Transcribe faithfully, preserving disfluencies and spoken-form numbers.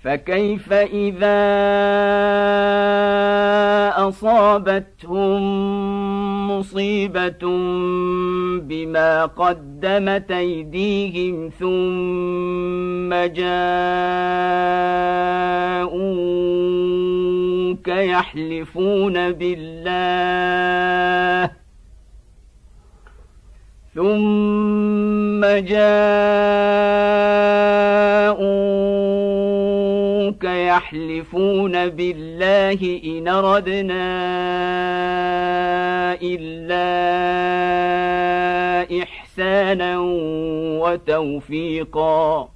فكيف إذا أصابتهم مصيبة بما قدمت أيديهم ثم جاءوك يحلفون بالله ثم جاءوك يحلفون بالله إن أردنا إلا إحسانا وتوفيقا